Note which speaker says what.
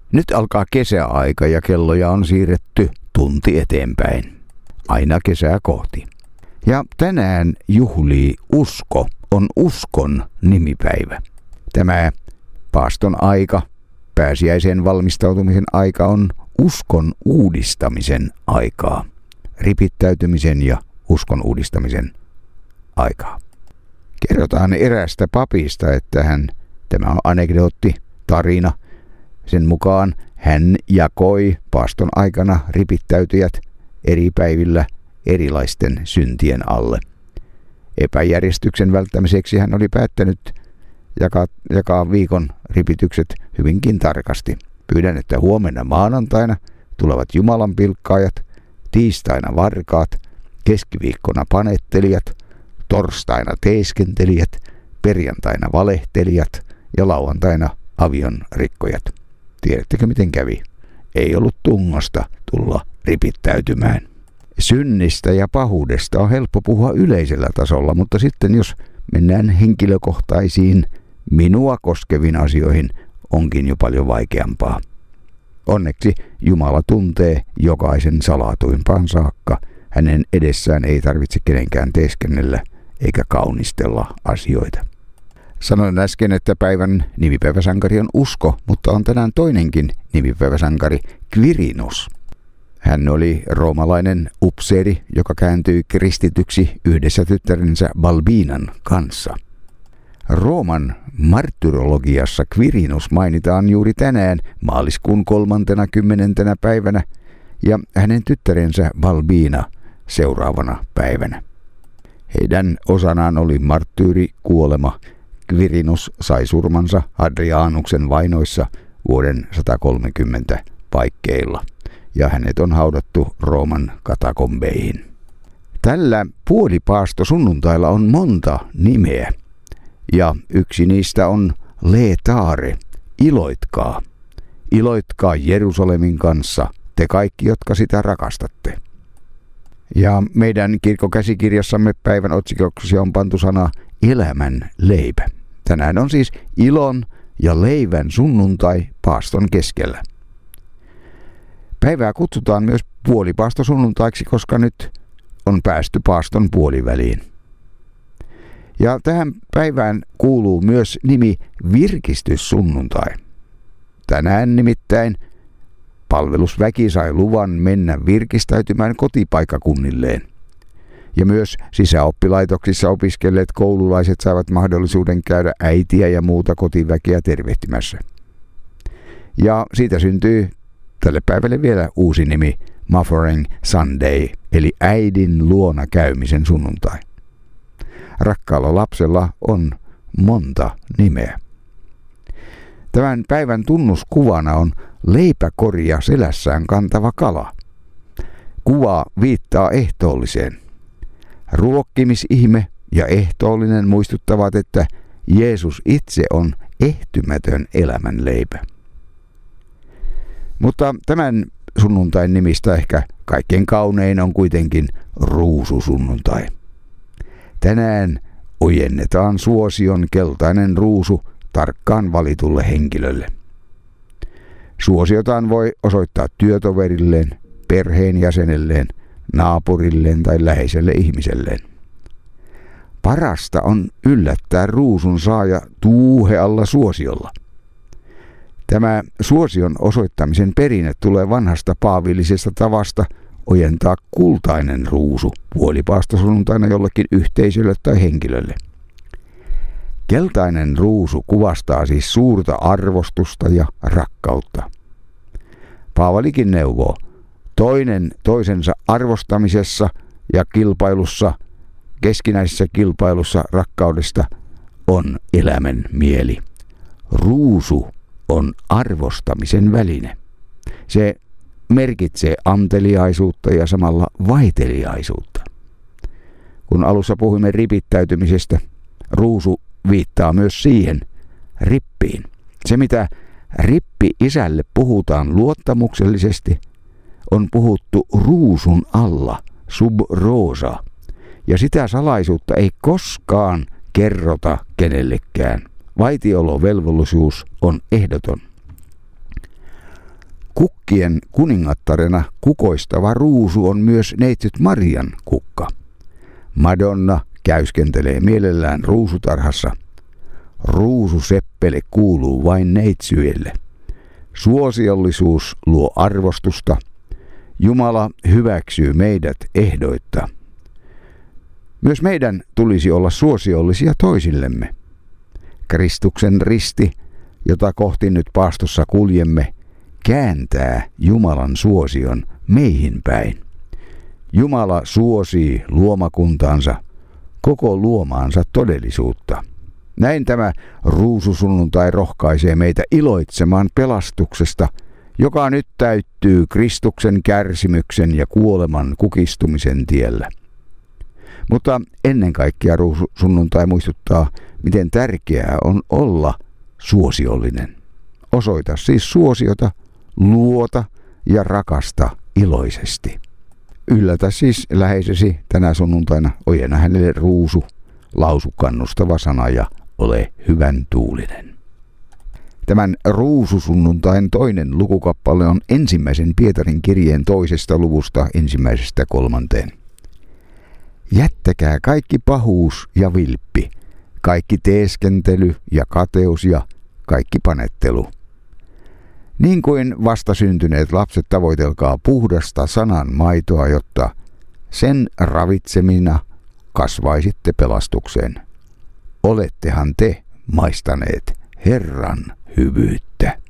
Speaker 1: Nyt alkaa kesäaika ja kelloja on siirretty tunti eteenpäin, aina kesää kohti. Ja tänään juhlii usko, on uskon nimipäivä. Tämä paaston aika, pääsiäisen valmistautumisen aika on uskon uudistamisen aikaa. Ripittäytymisen ja uskon uudistamisen aikaa. Kerrotaan eräästä papista, että tämä on anekdootti, tarina. Sen mukaan hän jakoi paaston aikana ripittäytyjät eri päivillä erilaisten syntien alle. Epäjärjestyksen välttämiseksi hän oli päättänyt jakaa viikon ripitykset hyvinkin tarkasti. Pyydän, että huomenna maanantaina tulevat Jumalan pilkkaajat, tiistaina varkaat, keskiviikkona panettelijat, torstaina teeskentelijät, perjantaina valehtelijat ja lauantaina avion rikkojat. Tiedättekö miten kävi? Ei ollut tungosta tulla ripittäytymään. Synnistä ja pahuudesta on helppo puhua yleisellä tasolla, mutta sitten jos mennään henkilökohtaisiin, minua koskeviin asioihin, onkin jo paljon vaikeampaa. Onneksi Jumala tuntee jokaisen salatuimpaan saakka. Hänen edessään ei tarvitse kenenkään teeskennellä eikä kaunistella asioita. Sanoin äsken, että päivän nimipäiväsankari on usko, mutta on tänään toinenkin nimipäiväsankari, Quirinus. Hän oli roomalainen upseeri, joka kääntyi kristityksi yhdessä tyttärensä Balbinan kanssa. Rooman martyrologiassa Quirinus mainitaan juuri tänään maaliskuun 30. päivänä ja hänen tyttärensä Balbina seuraavana päivänä. Heidän osanaan oli marttyyrikuolema. Quirinus sai surmansa Hadrianuksen vainoissa vuoden 130 paikkeilla ja hänet on haudattu Rooman katakombeihin. Tällä puolipaasto sunnuntailla on monta nimeä ja yksi niistä on Laetare, iloitkaa. Iloitkaa Jerusalemin kanssa, te kaikki, jotka sitä rakastatte. Ja meidän kirkkokäsikirjassamme päivän otsikoksi on pantu sana elämän leipä. Tänään on siis ilon ja leivän sunnuntai paaston keskellä. Päivää kutsutaan myös puolipaastosunnuntaiksi, koska nyt on päästy paaston puoliväliin. Ja tähän päivään kuuluu myös nimi virkistyssunnuntai. Tänään nimittäin palvelusväki sai luvan mennä virkistäytymään kotipaikkakunnilleen. Ja myös sisäoppilaitoksissa opiskelleet koululaiset saivat mahdollisuuden käydä äitiä ja muuta kotiväkeä tervehtimässä. Ja siitä syntyy tälle päivälle vielä uusi nimi, Mothering Sunday, eli äidin luona käymisen sunnuntai. Rakkaalla lapsella on monta nimeä. Tämän päivän tunnuskuvana on leipäkoria selässään kantava kala. Kuva viittaa ehtoolliseen. Ruokkimisihme ja ehtoollinen muistuttavat, että Jeesus itse on ehtymätön elämänleipä. Mutta tämän sunnuntain nimistä ehkä kaikkein kaunein on kuitenkin ruususunnuntai. Tänään ojennetaan suosion keltainen ruusu tarkkaan valitulle henkilölle. Suosiotaan voi osoittaa työtoverilleen, perheenjäsenelleen, naapurilleen tai läheiselle ihmiselleen. Parasta on yllättää ruusun saaja tuuhealla suosiolla. Tämä suosion osoittamisen perinne tulee vanhasta paavillisesta tavasta ojentaa kultainen ruusu puolipaastosunnuntaina jollekin yhteisölle tai henkilölle. Keltainen ruusu kuvastaa siis suurta arvostusta ja rakkautta. Paavalikin neuvoo, toinen toisensa arvostamisessa ja kilpailussa, keskinäisessä kilpailussa rakkaudesta on elämän mieli. Ruusu on arvostamisen väline. Se merkitsee anteliaisuutta ja samalla vaiteliaisuutta. Kun alussa puhuimme ripittäytymisestä, ruusu viittaa myös siihen rippiin. Se, mitä rippi-isälle puhutaan luottamuksellisesti, on puhuttu ruusun alla, sub rosa, ja sitä salaisuutta ei koskaan kerrota kenellekään. Vaitiolovelvollisuus on ehdoton. kukkien kuningattarena kukoistava ruusu on myös neitsyt Marian kukka. Madonna käyskentelee mielellään ruusutarhassa. Ruususeppele kuuluu vain neitsyille. Suosiollisuus luo arvostusta. Jumala hyväksyy meidät ehdoitta. Myös meidän tulisi olla suosiollisia toisillemme. Kristuksen risti, jota kohti nyt paastossa kuljemme, kääntää Jumalan suosion meihin päin. Jumala suosii luomakuntaansa, koko luomaansa todellisuutta. Näin tämä ruususunnuntai rohkaisee meitä iloitsemaan pelastuksesta, joka nyt täyttyy Kristuksen kärsimyksen ja kuoleman kukistumisen tiellä. Mutta ennen kaikkea ruususunnuntai muistuttaa, miten tärkeää on olla suosiollinen. Osoita siis suosiota, luota ja rakasta iloisesti. Yllätä siis läheisesi tänä sunnuntaina, ojenna hänelle ruusu, lausu kannustava sana ja ole hyvän tuulinen. Tämän ruususunnuntain toinen lukukappale on ensimmäisen Pietarin kirjeen 2. luvusta 1-3. Jättäkää kaikki pahuus ja vilppi, kaikki teeskentely ja kateus ja kaikki panettelu. Niin kuin vastasyntyneet lapset tavoitelkaa puhdasta sanan maitoa, jotta sen ravitsemina kasvaisitte pelastukseen. Olettehan te maistaneet Herran hyvyyttä.